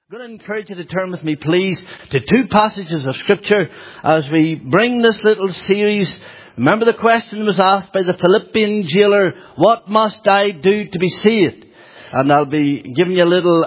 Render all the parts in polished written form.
I'm going to encourage you to turn with me, please, to two passages of Scripture as we bring this little series. Remember, the question was asked by the Philippian jailer, what must I do to be saved? And I'll be giving you a little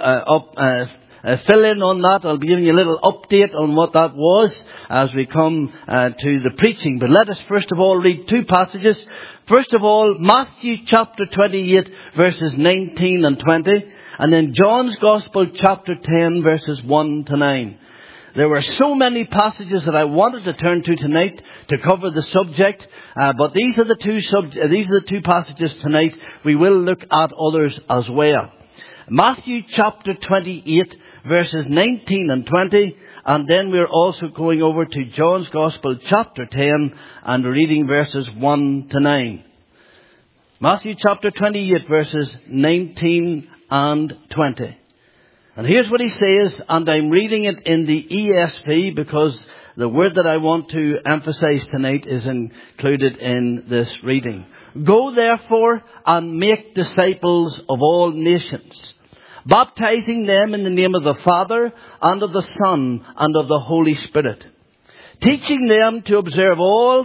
fill-in on that. I'll be giving you a little update on what that was as we come to the preaching. But let us first of all read two passages. First of all, Matthew chapter 28, verses 19 and 20. And then John's Gospel chapter 10, verses 1 to 9. There were so many passages that I wanted to turn to tonight to cover the subject. But these are the two passages tonight. We will look at others as well. Matthew chapter 28, verses 19 and 20. And then we're also going over to John's Gospel chapter 10 and reading verses 1 to 9. Matthew chapter 28, verses 19 and 20. And here's what he says, and I'm reading it in the ESV because the word that I want to emphasize tonight is included in this reading. Go therefore and make disciples of all nations, baptizing them in the name of the Father and of the Son and of the Holy Spirit, teaching them to observe all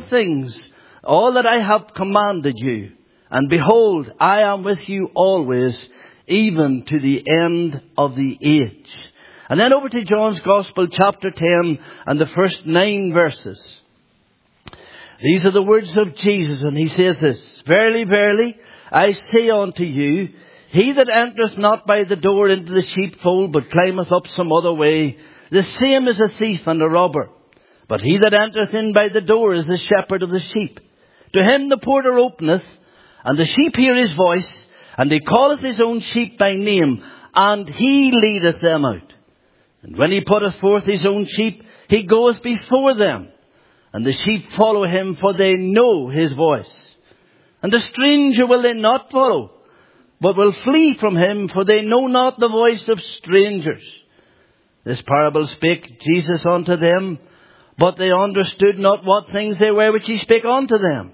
that I have commanded you. And behold, I am with you always, even to the end of the age. And then over to John's Gospel chapter 10 and the first 9 verses. These are the words of Jesus, and he says this, Verily, verily, I say unto you, he that entereth not by the door into the sheepfold, but climbeth up some other way, the same is a thief and a robber. But he that entereth in by the door is the shepherd of the sheep. To him the porter openeth, and the sheep hear his voice, and he calleth his own sheep by name, and he leadeth them out. And when he putteth forth his own sheep, he goeth before them, and the sheep follow him, for they know his voice. And the stranger will they not follow, but will flee from him, for they know not the voice of strangers. This parable spake Jesus unto them, but they understood not what things they were which he spake unto them.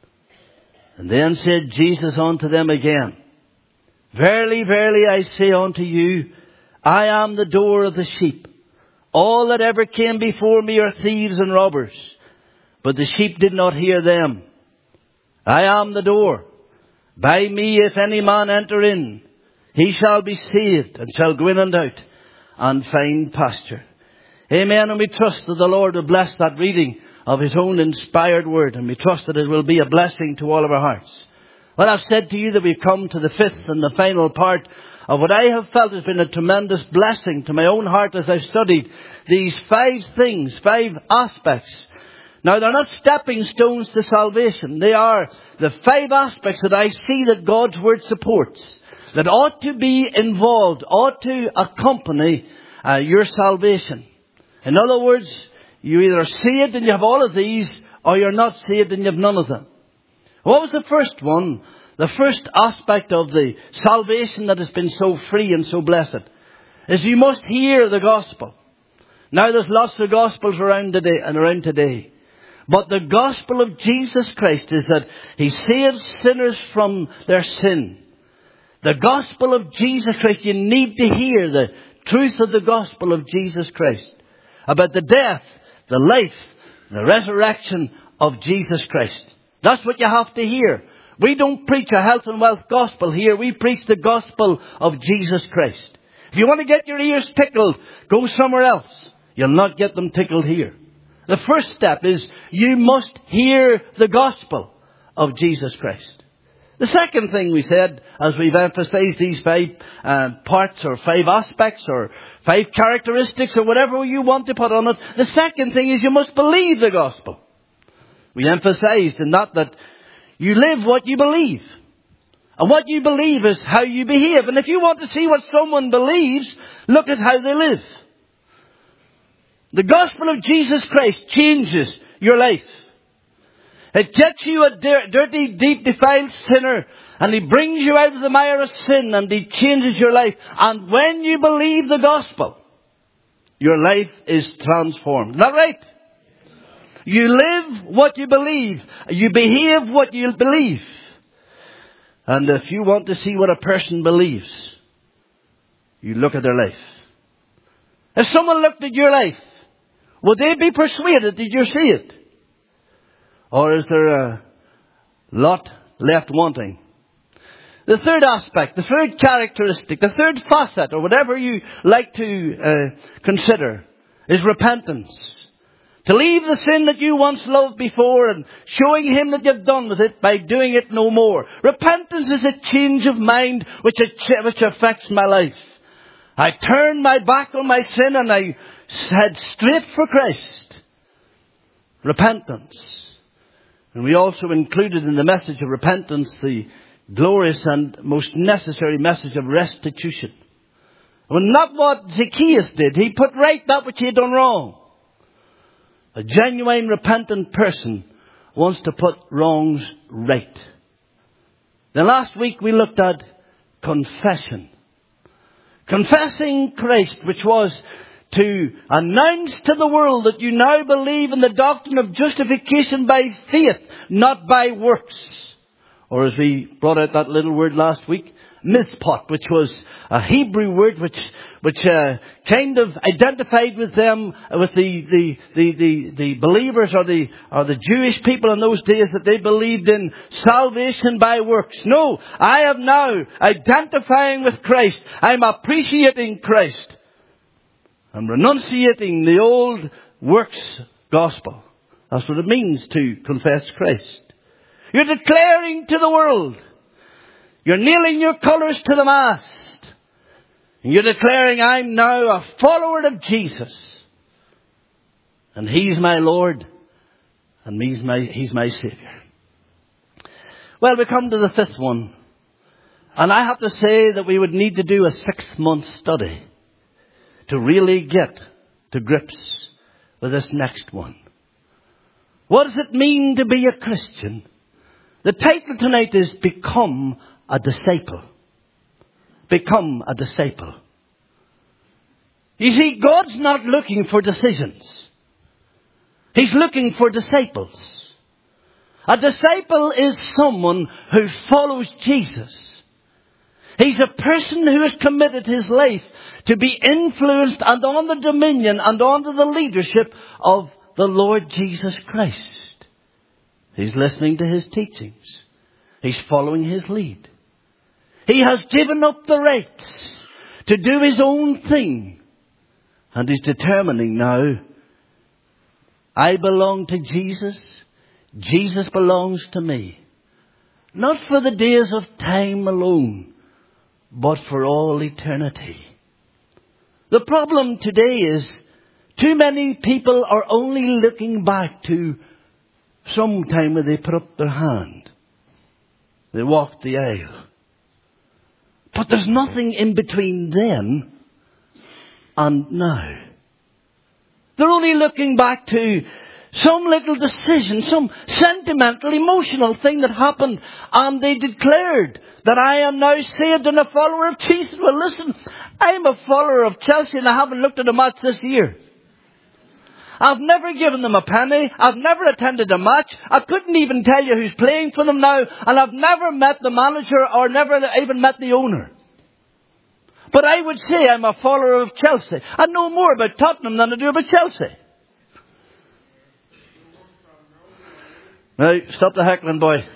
And then said Jesus unto them again, Verily, verily, I say unto you, I am the door of the sheep. All that ever came before me are thieves and robbers, but the sheep did not hear them. I am the door. By me, if any man enter in, he shall be saved, and shall go in and out, and find pasture. Amen. And we trust that the Lord will bless that reading of his own inspired word, and we trust that it will be a blessing to all of our hearts. Well, I've said to you that we've come to the fifth and the final part of what I have felt has been a tremendous blessing to my own heart as I've studied these 5 things, 5 aspects. Now, they're not stepping stones to salvation. They are the 5 aspects that I see that God's word supports, that ought to be involved, ought to accompany your salvation. In other words, you either are saved and you have all of these, or you're not saved and you have none of them. What was the first one? The first aspect of the salvation that has been so free and so blessed is you must hear the gospel. Now there's lots of gospels around today. But the gospel of Jesus Christ is that he saves sinners from their sin. The gospel of Jesus Christ, you need to hear the truth of the gospel of Jesus Christ about the death, the life, the resurrection of Jesus Christ. That's what you have to hear. We don't preach a health and wealth gospel here. We preach the gospel of Jesus Christ. If you want to get your ears tickled, go somewhere else. You'll not get them tickled here. The first step is you must hear the gospel of Jesus Christ. The second thing we said, as we've emphasized these 5 parts or 5 aspects or 5 characteristics or whatever you want to put on it, the second thing is you must believe the gospel. We emphasized in that you live what you believe. And what you believe is how you behave. And if you want to see what someone believes, look at how they live. The gospel of Jesus Christ changes your life. It gets you a dirty, deep, defiled sinner, and he brings you out of the mire of sin, and he changes your life. And when you believe the gospel, your life is transformed. Is that right? You live what you believe. You behave what you believe. And if you want to see what a person believes, you look at their life. If someone looked at your life, would they be persuaded that you see it? Or is there a lot left wanting? The third aspect, the third characteristic, the third facet, or whatever you like to consider, is repentance. To leave the sin that you once loved before and showing Him that you've done with it by doing it no more. Repentance is a change of mind which affects my life. I turned my back on my sin and I head straight for Christ. Repentance. And we also included in the message of repentance the glorious and most necessary message of restitution. Well, not what Zacchaeus did. He put right that which he had done wrong. A genuine repentant person wants to put wrongs right. Then last week we looked at confession. Confessing Christ, which was to announce to the world that you now believe in the doctrine of justification by faith, not by works. Or as we brought out that little word last week, mizpot, which was a Hebrew word which kind of identified with them, with the believers or the Jewish people in those days, that they believed in salvation by works. No, I am now identifying with Christ. I'm appreciating Christ. I'm renunciating the old works gospel. That's what it means to confess Christ. You're declaring to the world. You're nailing your colours to the mast. And you're declaring, I'm now a follower of Jesus. And He's my Lord. And He's my Saviour. Well, we come to the fifth one. And I have to say that we would need to do a 6-month study to really get to grips with this next one. What does it mean to be a Christian? The title tonight is Become a Disciple. Become a disciple. You see, God's not looking for decisions. He's looking for disciples. A disciple is someone who follows Jesus. He's a person who has committed his life to be influenced and on the dominion and under the leadership of the Lord Jesus Christ. He's listening to His teachings. He's following His lead. He has given up the rights to do his own thing. And he's determining now, I belong to Jesus. Jesus belongs to me. Not for the days of time alone, but for all eternity. The problem today is too many people are only looking back to some time when they put up their hand. They walked the aisle. But there's nothing in between then and now. They're only looking back to some little decision, some sentimental, emotional thing that happened, and they declared that I am now saved and a follower of Jesus. Well, listen, I'm a follower of Chelsea and I haven't looked at a match this year. I've never given them a penny. I've never attended a match. I couldn't even tell you who's playing for them now. And I've never met the manager or never even met the owner. But I would say I'm a follower of Chelsea. I know more about Tottenham than I do about Chelsea. Now, stop the heckling, boy.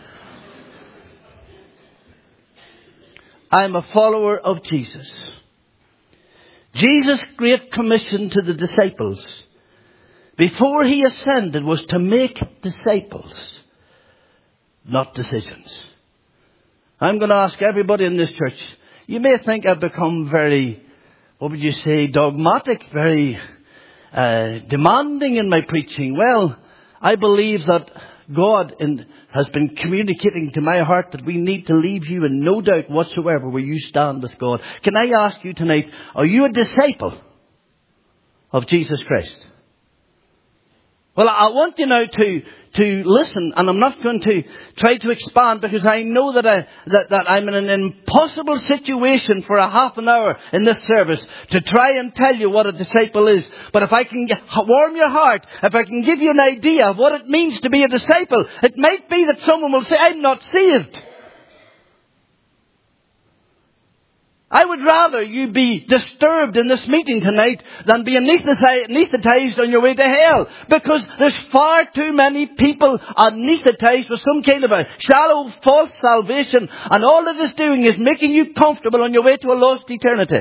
I'm a follower of Jesus. Jesus' great commission to the disciples before He ascended was to make disciples, not decisions. I'm going to ask everybody in this church, you may think I've become very, dogmatic, very demanding in my preaching. Well, I believe that God has been communicating to my heart that we need to leave you in no doubt whatsoever where you stand with God. Can I ask you tonight, are you a disciple of Jesus Christ? Well, I want you now to listen, and I'm not going to try to expand because I know that I'm in an impossible situation for a half an hour in this service to try and tell you what a disciple is. But if I can warm your heart, if I can give you an idea of what it means to be a disciple, it might be that someone will say, I'm not saved. I would rather you be disturbed in this meeting tonight than be anesthetized on your way to hell. Because there's far too many people anesthetized with some kind of a shallow, false salvation. And all it is doing is making you comfortable on your way to a lost eternity.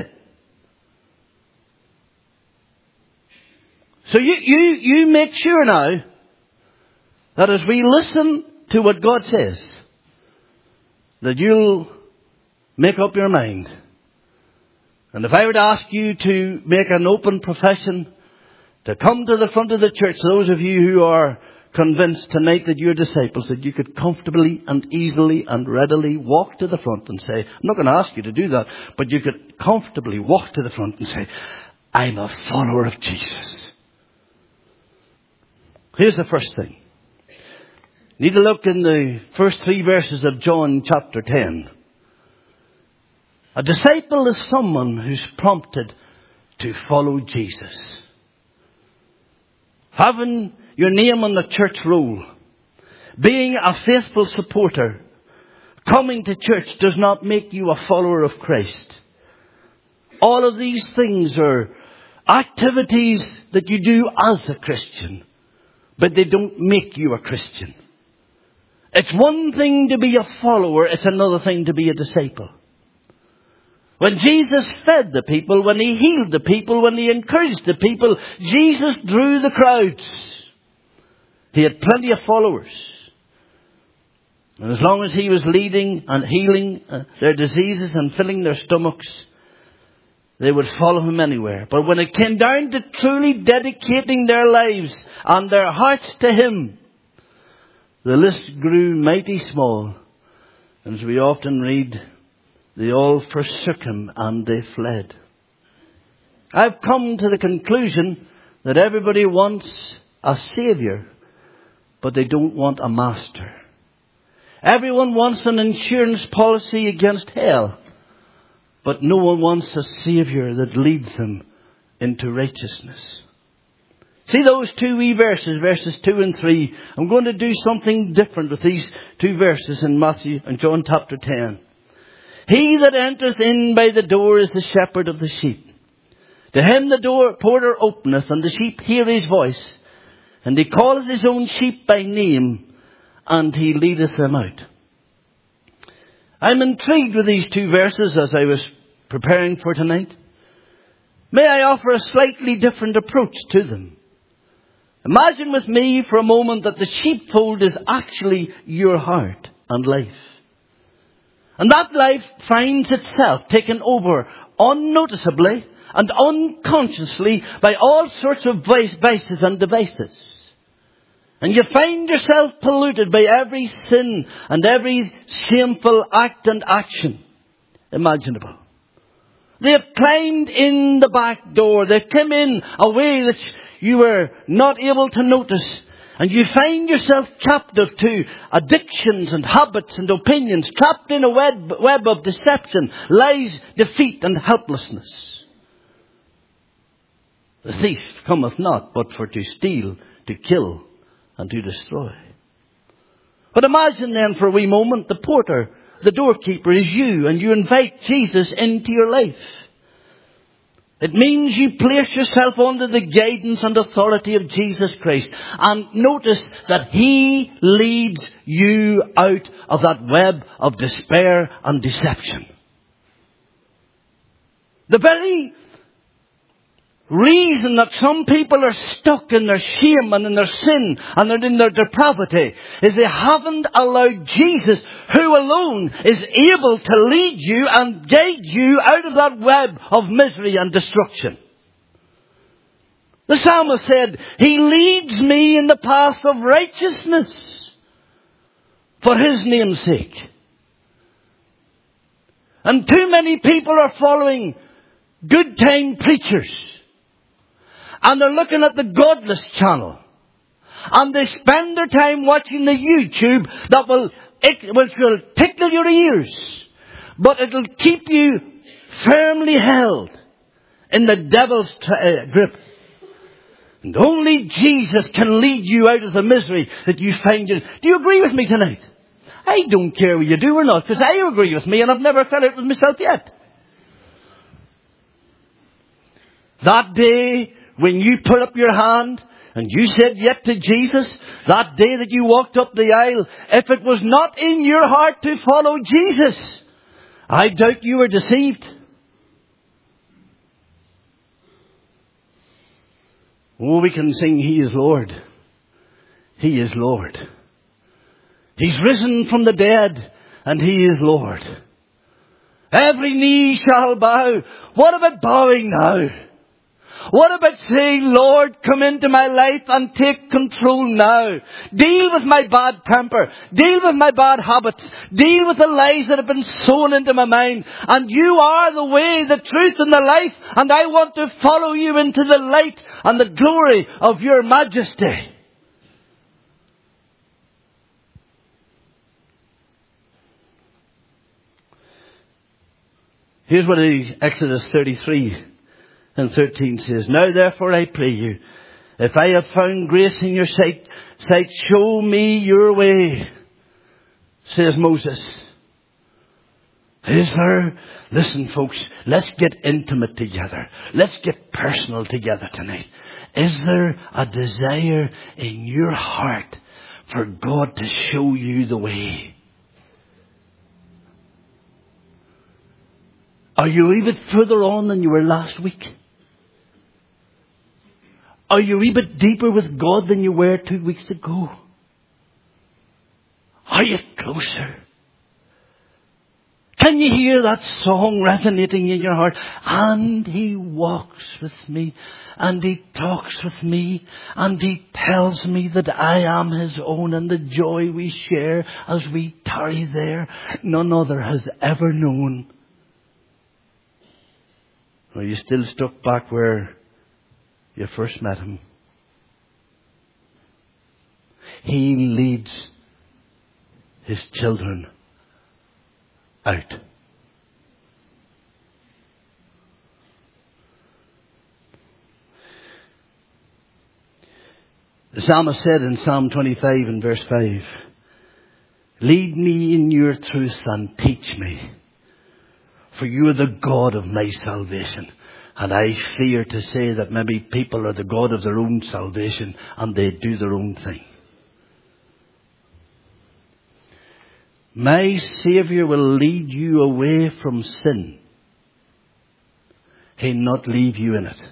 So you make sure now that as we listen to what God says, that you'll make up your mind. And if I were to ask you to make an open profession, to come to the front of the church, those of you who are convinced tonight that you're disciples, that you could comfortably and easily and readily walk to the front and say, I'm not going to ask you to do that, but you could comfortably walk to the front and say, I'm a follower of Jesus. Here's the first thing. You need to look in the first 3 verses of John chapter 10. A disciple is someone who's prompted to follow Jesus. Having your name on the church roll, being a faithful supporter, coming to church does not make you a follower of Christ. All of these things are activities that you do as a Christian, but they don't make you a Christian. It's one thing to be a follower, it's another thing to be a disciple. When Jesus fed the people, when he healed the people, when he encouraged the people, Jesus drew the crowds. He had plenty of followers. And as long as he was leading and healing their diseases and filling their stomachs, they would follow him anywhere. But when it came down to truly dedicating their lives and their hearts to him, the list grew mighty small. And as we often read, they all forsook him and they fled. I've come to the conclusion that everybody wants a saviour, but they don't want a master. Everyone wants an insurance policy against hell, but no one wants a saviour that leads them into righteousness. See those 2 wee verses, verses 2 and 3. I'm going to do something different with these 2 verses in Matthew and John chapter 10. He that entereth in by the door is the shepherd of the sheep. To him the porter openeth, and the sheep hear his voice. And he calleth his own sheep by name, and he leadeth them out. I'm intrigued with these 2 verses as I was preparing for tonight. May I offer a slightly different approach to them. Imagine with me for a moment that the sheepfold is actually your heart and life. And that life finds itself taken over unnoticeably and unconsciously by all sorts of vices and devices. And you find yourself polluted by every sin and every shameful act and action imaginable. They have climbed in the back door. They've come in a way that you were not able to notice. And you find yourself captive to addictions and habits and opinions, trapped in a web of deception, lies, defeat and helplessness. The thief cometh not but for to steal, to kill and to destroy. But imagine then for a wee moment the porter, the doorkeeper is you, and you invite Jesus into your life. It means you place yourself under the guidance and authority of Jesus Christ. And notice that he leads you out of that web of despair and deception. The very reason that some people are stuck in their shame and in their sin and in their depravity is they haven't allowed Jesus, who alone is able to lead you and guide you out of that web of misery and destruction. The psalmist said, he leads me in the path of righteousness for his name's sake. And too many people are following good time preachers. And they're looking at the Godless channel. And they spend their time watching the YouTube which will tickle your ears. But it'll keep you firmly held in the devil's grip. And only Jesus can lead you out of the misery that you find in. Do you agree with me tonight? I don't care whether you do or not, because I agree with me and I've never fell out with myself yet. That day when you put up your hand and you said yes to Jesus, that day that you walked up the aisle, if it was not in your heart to follow Jesus, I doubt you were deceived. Oh, we can sing, He is Lord. He is Lord. He's risen from the dead, and He is Lord. Every knee shall bow. What about bowing now? What about saying, Lord, come into my life and take control now. Deal with my bad temper. Deal with my bad habits. Deal with the lies that have been sown into my mind. And you are the way, the truth and the life. And I want to follow you into the light and the glory of your majesty. Here's what Exodus 33 and 13 says. Now therefore I pray you, if I have found grace in your sight, show me your way, says Moses. Is there? Listen folks, let's get intimate together. Let's get personal together tonight. Is there a desire in your heart for God to show you the way? Are you a bit further on than you were last week? Are you a bit deeper with God than you were 2 weeks ago? Are you closer? Can you hear that song resonating in your heart? And He walks with me, and He talks with me, and He tells me that I am His own, and the joy we share as we tarry there, none other has ever known. Are you still stuck back where you first met Him? He leads His children out. The psalmist said in Psalm 25 and verse 5, lead me in your truth and teach me. For you are the God of my salvation. And I fear to say that maybe people are the God of their own salvation and they do their own thing. My Saviour will lead you away from sin. He'll not leave you in it.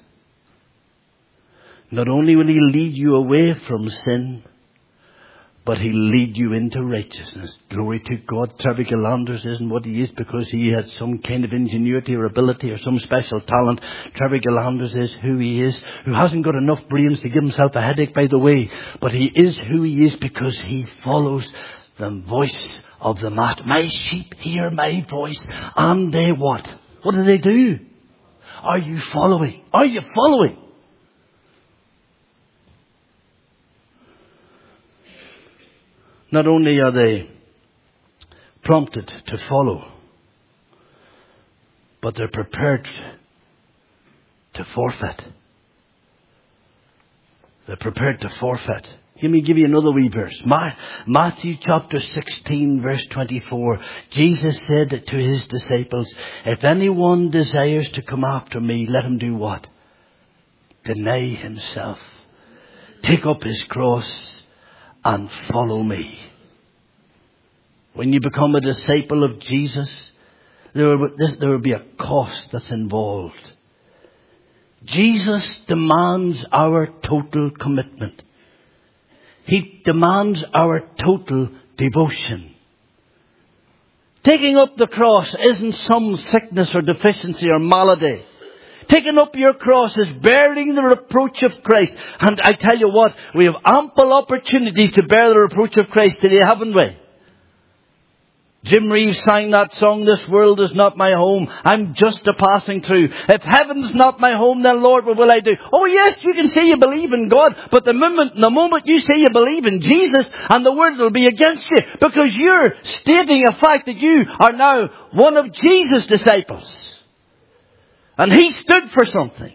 Not only will He lead you away from sin, but He'll lead you into righteousness. Glory to God. Terry Galanders isn't what he is because he had some kind of ingenuity or ability or some special talent. Terry Galanders is who he is, who hasn't got enough brains to give himself a headache, by the way. But he is who he is because he follows the voice of the Master. My sheep hear my voice, and they what? What do? Are you following? Are you following? Not only are they prompted to follow, but they're prepared to forfeit. They're prepared to forfeit. Let me give you another wee verse. Matthew chapter 16 verse 24. Jesus said to His disciples, if anyone desires to come after me, let him do what? Deny himself. Take up his cross and follow me. When you become a disciple of Jesus, there will be a cost that's involved. Jesus demands our total commitment. He demands our total devotion. Taking up the cross isn't some sickness or deficiency or malady. Taking up your cross is bearing the reproach of Christ. And I tell you what, we have ample opportunities to bear the reproach of Christ today, haven't we? Jim Reeves sang that song, this world is not my home, I'm just a passing through. If heaven's not my home, then Lord, what will I do? Oh yes, you can say you believe in God, but the moment you say you believe in Jesus, and the world will be against you, because you're stating a fact that you are now one of Jesus' disciples. And He stood for something.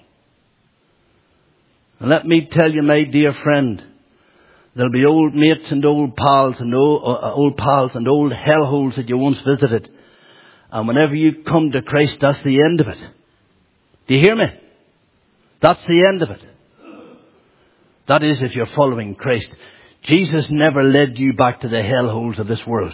And let me tell you, my dear friend, there'll be old mates and old pals and old hellholes that you once visited. And whenever you come to Christ, that's the end of it. Do you hear me? That's the end of it. That is, if you're following Christ. Jesus never led you back to the hellholes of this world.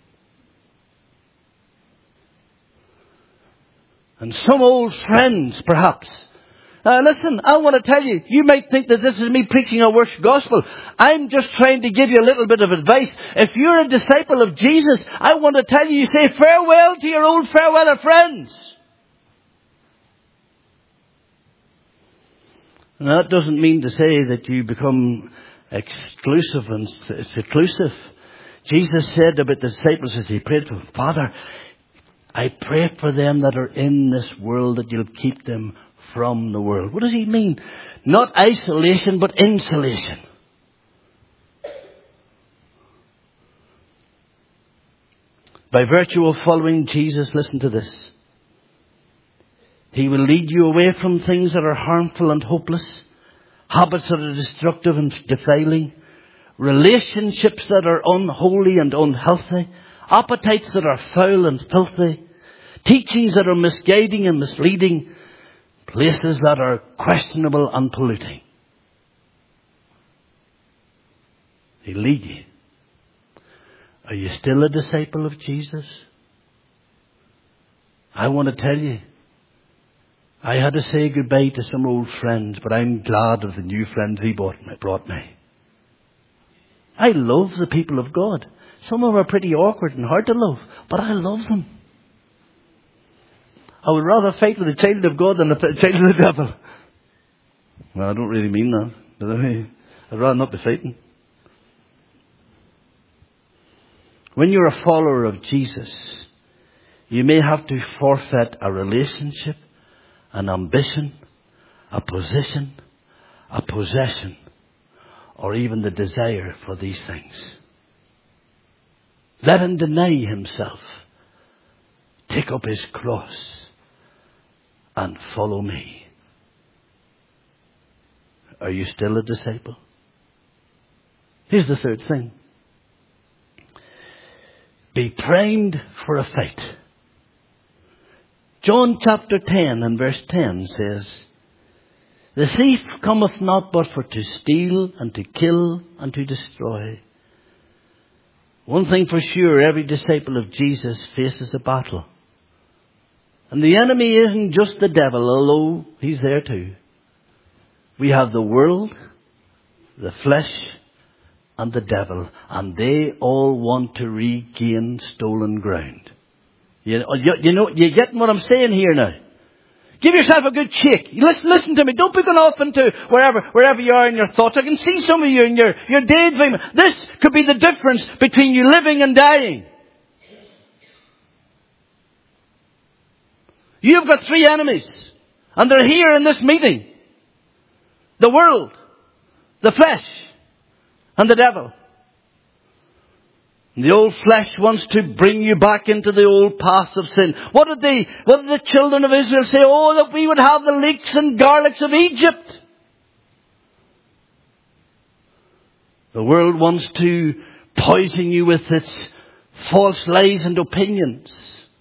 And some old friends, perhaps. Listen, I want to tell you, you might think that this is me preaching a worse gospel. I'm just trying to give you a little bit of advice. If you're a disciple of Jesus, I want to tell you, say farewell to your old farewell friends. Now, that doesn't mean to say that you become exclusive and seclusive. Jesus said about the disciples as he prayed for them, Father, I pray for them that are in this world that you'll keep them from the world. What does he mean? Not isolation, but insulation. By virtue of following Jesus, listen to this. He will lead you away from things that are harmful and hopeless, habits that are destructive and defiling, relationships that are unholy and unhealthy, appetites that are foul and filthy, teachings that are misguiding and misleading, places that are questionable and polluting. He'll lead you. Are you still a disciple of Jesus? I want to tell you, I had to say goodbye to some old friends, but I'm glad of the new friends he brought me. I love the people of God. Some of them are pretty awkward and hard to love, but I love them. I would rather fight with a child of God than a child of the devil. Well, I don't really mean that, but I'd rather not be fighting. When you're a follower of Jesus, you may have to forfeit a relationship, an ambition, a position, a possession, or even the desire for these things. Let him deny himself, take up his cross, and follow me. Are you still a disciple? Here's the third thing. Be primed for a fight. John chapter 10 and verse 10 says, the thief cometh not but for to steal and to kill and to destroy. One thing for sure, every disciple of Jesus faces a battle. And the enemy isn't just the devil, although he's there too. We have the world, the flesh, and the devil. And they all want to regain stolen ground. You getting what I'm saying here now? Give yourself a good shake. Listen to me. Don't be going off into wherever you are in your thoughts. I can see some of you in your daydreaming. This could be the difference between you living and dying. You've got three enemies. And they're here in this meeting. The world, the flesh, and the devil. And the old flesh wants to bring you back into the old paths of sin. What did the children of Israel say? Oh, that we would have the leeks and garlics of Egypt. The world wants to poison you with its false lies and opinions.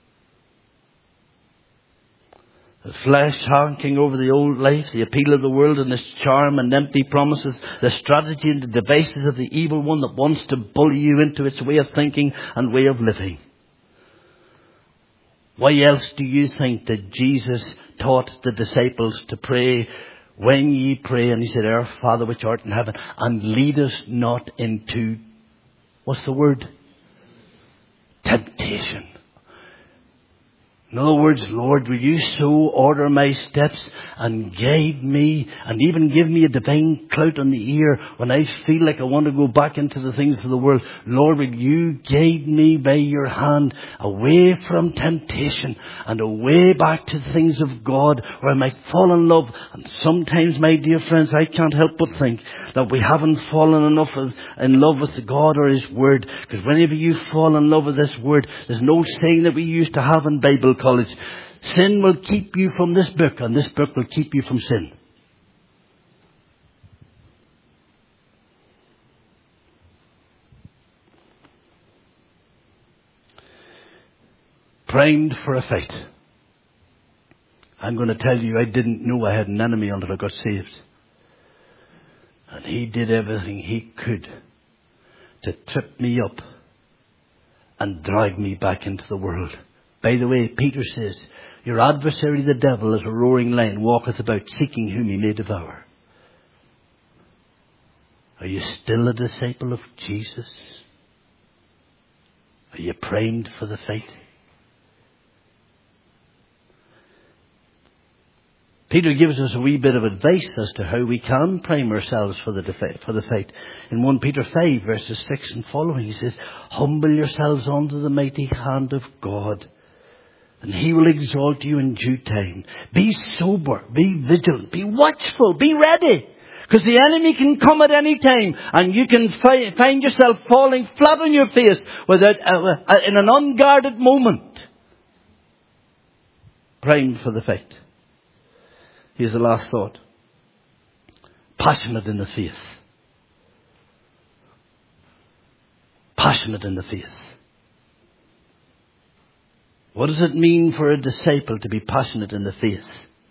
The flesh hanking over the old life, the appeal of the world and its charm and empty promises, the strategy and the devices of the evil one that wants to bully you into its way of thinking and way of living. Why else do you think that Jesus taught the disciples to pray, when ye pray, and he said, Our Father which art in heaven, and lead us not into, what's the word? Temptation. In other words, Lord, will you so order my steps and guide me and even give me a divine clout on the ear when I feel like I want to go back into the things of the world. Lord, will you guide me by your hand away from temptation and away back to the things of God where I might fall in love. And sometimes, my dear friends, I can't help but think that we haven't fallen enough in love with God or His Word. Because whenever you fall in love with this Word, there's no saying that we used to have in Bible college. Sin will keep you from this book, and this book will keep you from sin. Primed for a fight. I'm going to tell you, I didn't know I had an enemy until I got saved. And he did everything he could to trip me up and drag me back into the world. By the way, Peter says, your adversary the devil as a roaring lion walketh about seeking whom he may devour. Are you still a disciple of Jesus? Are you primed for the fight? Peter gives us a wee bit of advice as to how we can prime ourselves for the fight. In 1 Peter 5 verses 6 and following, he says, humble yourselves under the mighty hand of God, and he will exalt you in due time. Be sober, be vigilant, be watchful, be ready. Because the enemy can come at any time, and you can find yourself falling flat on your face in an unguarded moment. Primed for the fight. Here's the last thought. Passionate in the faith. Passionate in the faith. What does it mean for a disciple to be passionate in the faith?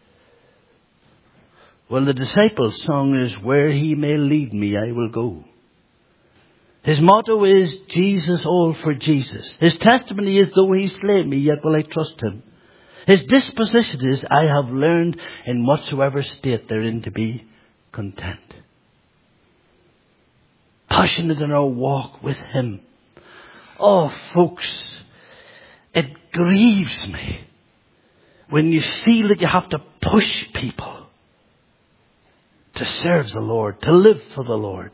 Well, the disciples' song is, where he may lead me, I will go. His motto is, Jesus, all for Jesus. His testimony is, though he slay me, yet will I trust him. His disposition is, I have learned in whatsoever state therein to be content. Passionate in our walk with him. Oh, folks, it grieves me when you feel that you have to push people to serve the Lord, to live for the Lord.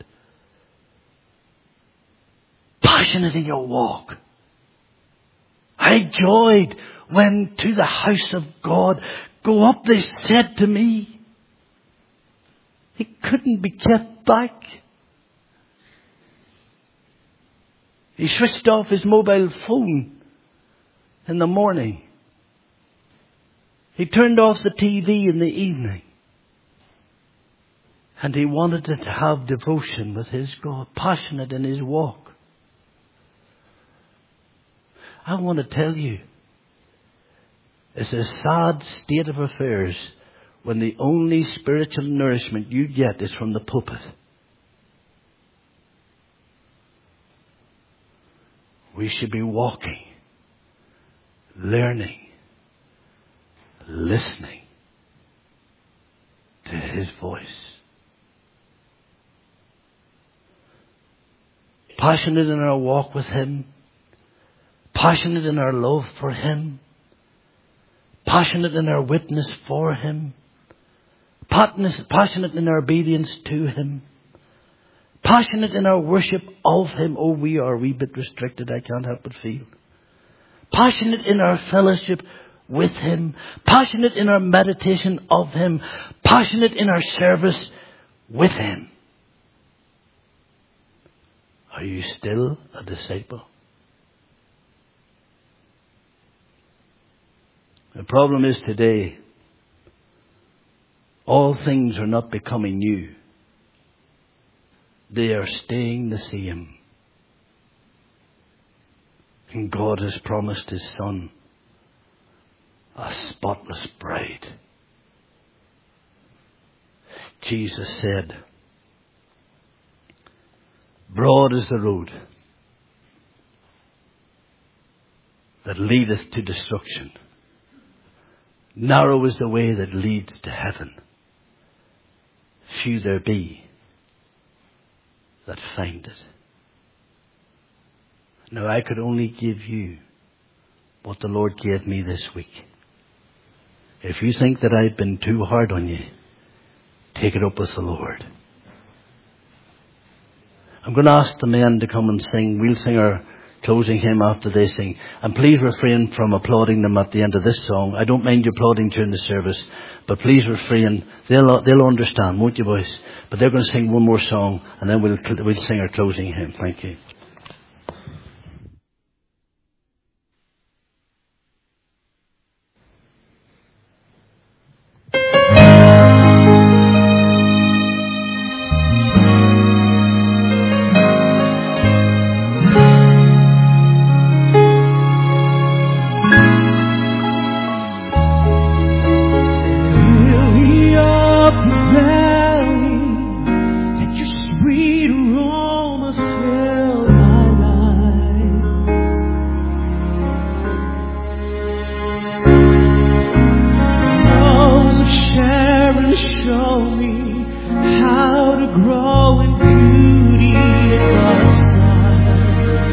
Passionate in your walk. I joyed when to the house of God, go up, they said to me. He couldn't be kept back. He switched off his mobile phone in the morning. He turned off the TV in the evening. And he wanted to have devotion with his God, passionate in his walk. I want to tell you, it's a sad state of affairs when the only spiritual nourishment you get is from the pulpit. We should be walking, learning, listening to his voice. Passionate in our walk with him. Passionate in our love for him. Passionate in our witness for him. Passionate in our obedience to him. Passionate in our worship of him. Oh, we are a wee bit restricted, I can't help but feel. Passionate in our fellowship with him. Passionate in our meditation of him. Passionate in our service with him. Are you still a disciple? The problem is today, all things are not becoming new. They are staying the same. And God has promised his Son a spotless bride. Jesus said, broad is the road that leadeth to destruction. Narrow is the way that leads to heaven. Few there be that find it. Now, I could only give you what the Lord gave me this week. If you think that I've been too hard on you, take it up with the Lord. I'm going to ask the men to come and sing. We'll sing our closing hymn after they sing. And please refrain from applauding them at the end of this song. I don't mind you applauding during the service, but please refrain. They'll understand, won't you, boys? But they're going to sing one more song, and then we'll sing our closing hymn. Thank you. me how to grow in beauty in God's sight.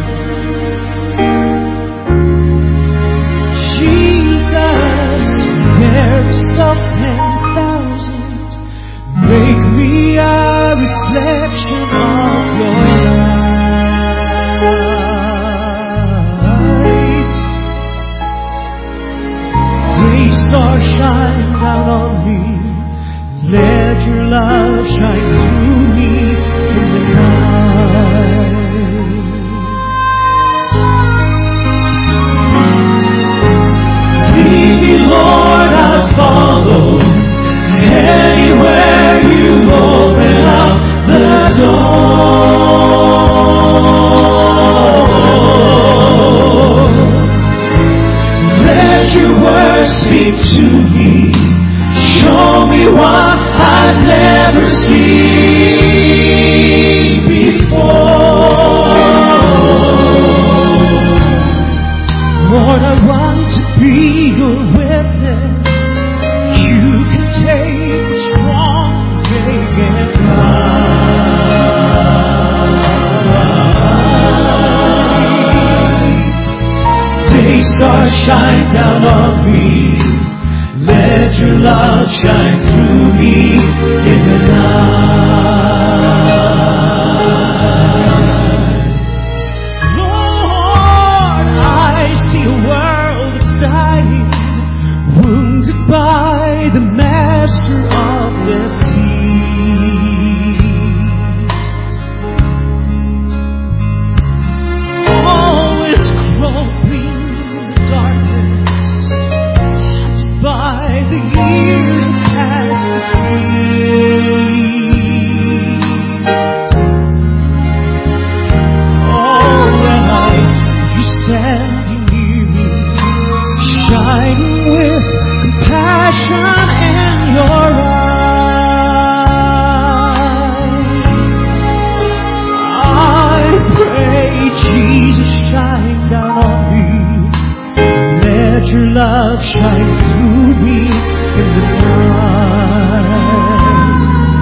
Jesus, fairest of 10,000, make me a reflection of your light. Day star, shine down on me. Let your love shine through me in the night. Lead me, Lord, I'll follow. Anywhere you open up the door. Let your word speak to me. Show me what I've never seen before. Lord, I want to be your witness. You can take what's wrong, make it right. Day star, shine down on me. Let your love shine through me in the night. Lord, I see a world that's dying, wounded by the master of disease. All is groping in the darkness, by the years past the oh, when I see you standing near me, shining with compassion in your eyes, I pray, Jesus, shine down on me. Let your love shine through me in the night.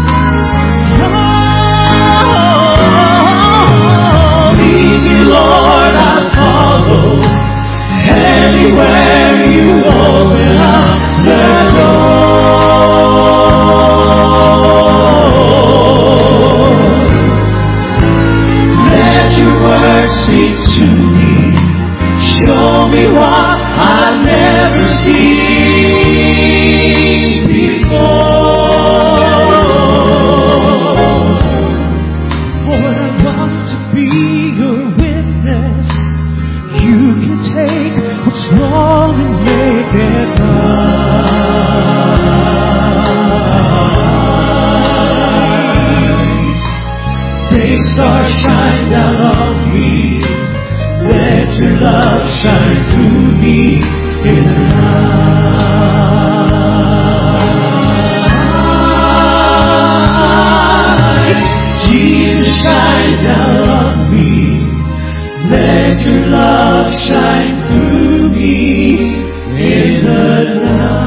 Oh, lead me, Lord, I'll follow. Anywhere you open up the door. Let your word speak to me. Show me what I've never seen before. Lord, I want to be your witness. You can take what's wrong and make it right. Day star, shine down on me. Let your love shine through me in the night. Jesus, shine down on me. Let your love shine through me in the night.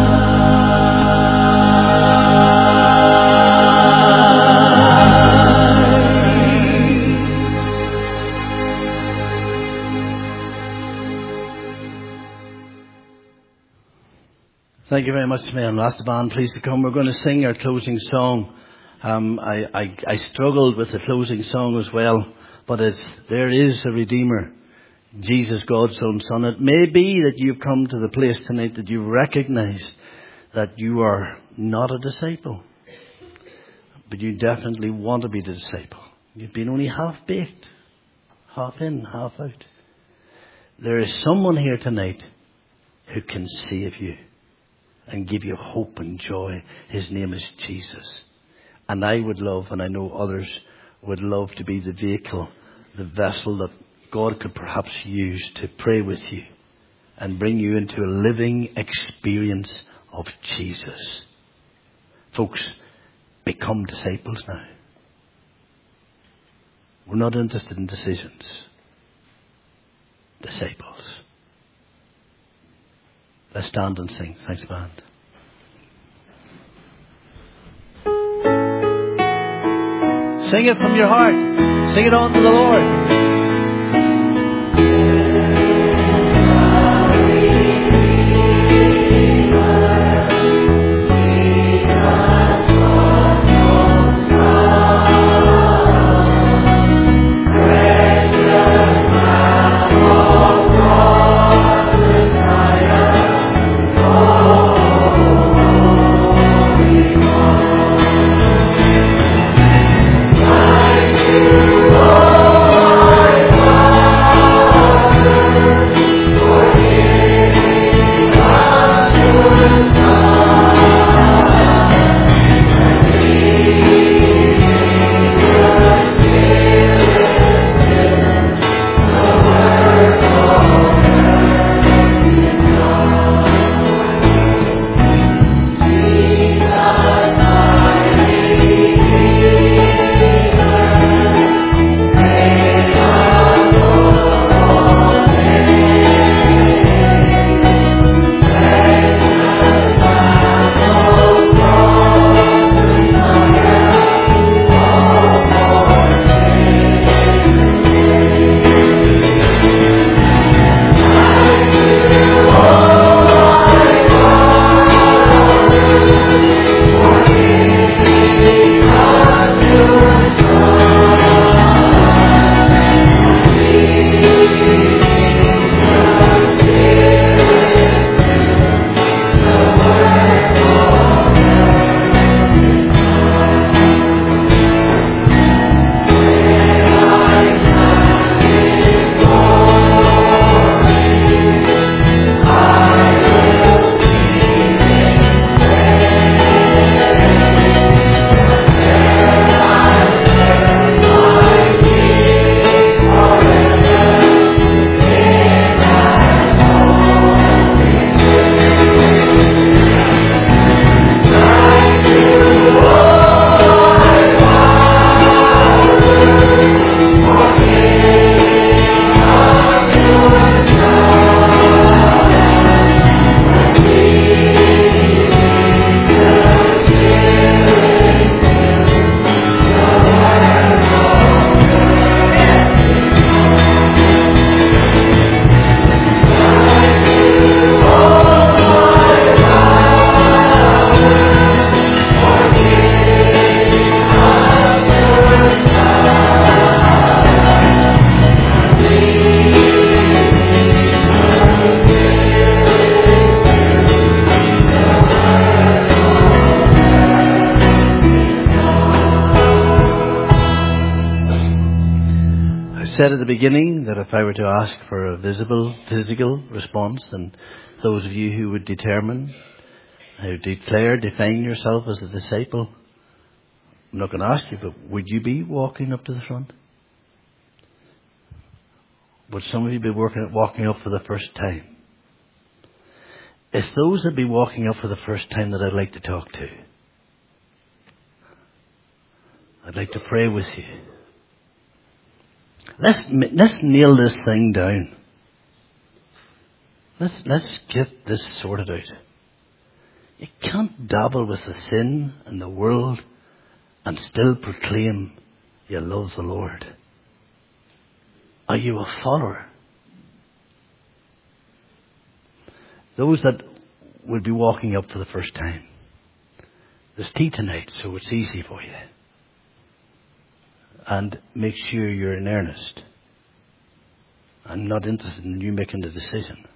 Thank you very much, May. And ask the band please to come. We're going to sing our closing song. I struggled with the closing song as well, but there is a Redeemer, Jesus, God's own Son. It may be that you've come to the place tonight that you recognize that you are not a disciple, but you definitely want to be the disciple. You've been only half-baked, half in, half out. There is someone here tonight who can save you and give you hope and joy. His name is Jesus. And I would love, and I know others would love, to be the vehicle, the vessel that God could perhaps use to pray with you and bring you into a living experience of Jesus. Folks, become disciples now. We're not interested in decisions. Disciples. Let's stand and sing. Thanks, band. Sing it from your heart. Sing it on to the Lord. Said at the beginning that if I were to ask for a visible, physical response, and those of you who would determine, who define yourself as a disciple, I'm not going to ask you, but would you be walking up to the front? Would some of you be walking up for the first time? It's those that be walking up for the first time that I'd like to talk to. I'd like to pray with you. Let's nail this thing down. Let's get this sorted out. You can't dabble with the sin and the world and still proclaim you love the Lord. Are you a follower? Those that would be walking up for the first time. There's tea tonight, so it's easy for you. And make sure you're in earnest. I'm not interested in you making the decision.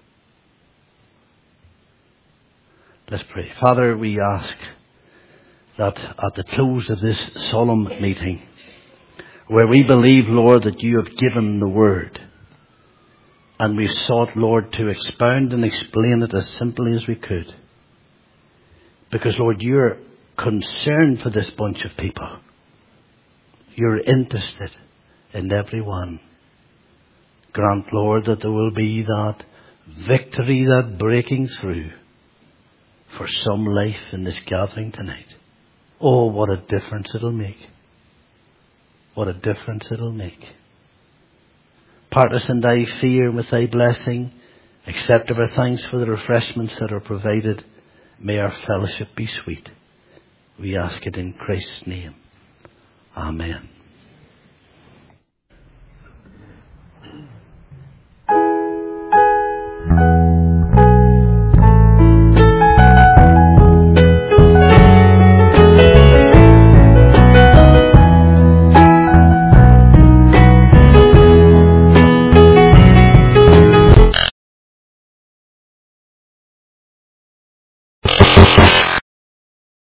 Let's pray. Father, we ask that at the close of this solemn meeting, where we believe, Lord, that you have given the word, and we've sought, Lord, to expound and explain it as simply as we could. Because, Lord, you're concerned for this bunch of people. You're interested in everyone. Grant, Lord, that there will be that victory, that breaking through for some life in this gathering tonight. Oh, what a difference it'll make. What a difference it'll make. Part us in thy fear with thy blessing. Accept our thanks for the refreshments that are provided. May our fellowship be sweet. We ask it in Christ's name. Amen.